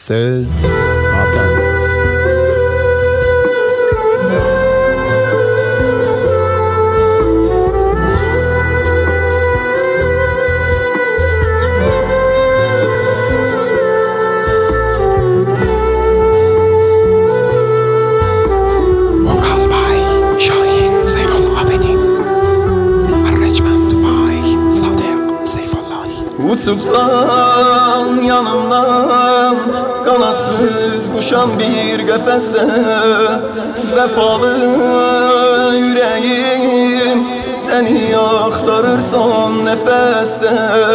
Söz Vatan. Uçubsan yanımdan, kanatsız kuşan bir qəfəsdə, vəfalı ürəyim səni axtarır son nəfəsdə.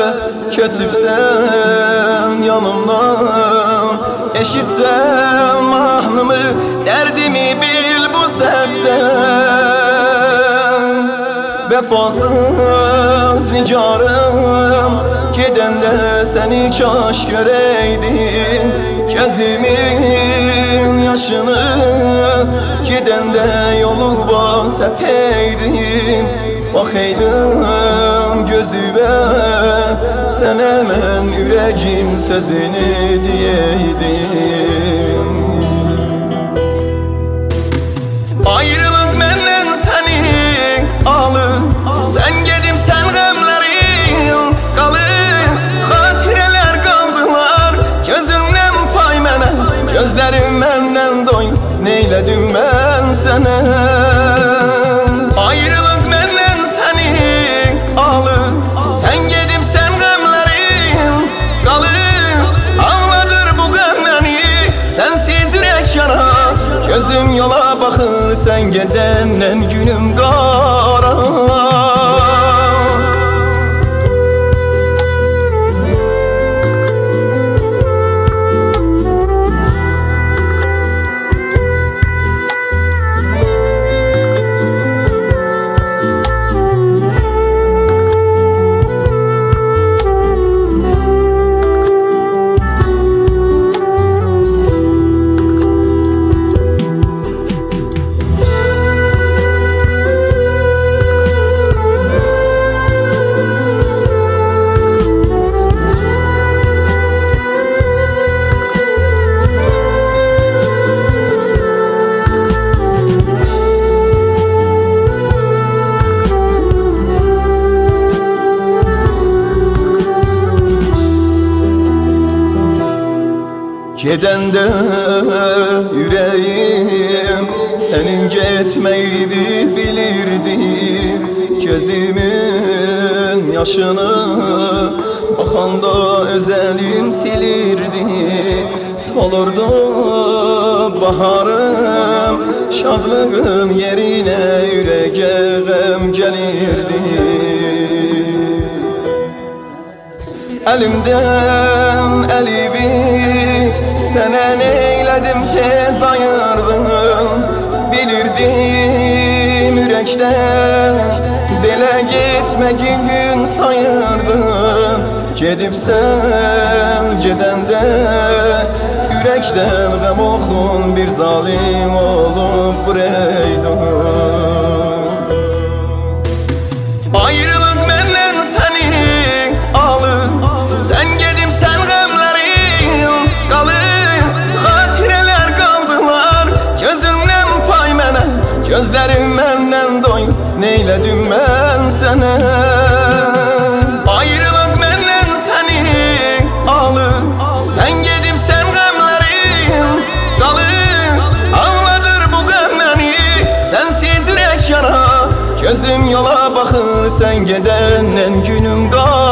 Köçübsən yanımdan, eşitsən mahnımı, dərdimi bil bu səsdə. Vəfasız nigarım, gedəndə səni kaş görəydim. Gözümün yaşını gedəndə yoluma səpəydim. Baxaydım gözümə, sənə mən ürəyim sözünü deyəydim. Ayrılıq məndən səni alır, sən gedib sən qəmlərin qalır. Xatirələr qaldılar gözümdən pay mənə, gözlərim məndən doyur, neylədim mən sənə. Ayrılıq məndən səni alır, sən gedib sən qəmlərin qalır. Ağladır bu qəm məni, sənsiz ürək yanar. Gözüm yola baxır, sən gedəndən günüm qara. Gedəndə ürəyim sənin getməyini bilirdi. Gözümün yaşını baxanda özəlim silirdi. Solurdu baharım, şadlığın yerinə ürəyə qəm gəlirdi. Əlimdən əlimi sənə neylədim, tez ayırdım. Bilirdim ürəkdən belə getməyin gün sayırdım. Gedibsən gedəndə ürəkdən qəm oxun, bir zalim olub buraydım. Ayrılıq məndən səni alır, sən gedib sən qəmlərin qalır. Xatirələr qaldılar gözümdən pay mənə, gözlərim məndən doyur, neylədim mən sənə. Ayrılıq məndən səni alır, sən gedib sən qəmlərin qalır. Ağladır bu qəm məni, sənsiz ürək yanar. Gözüm yola baxır, sən gedəndən günüm qalır.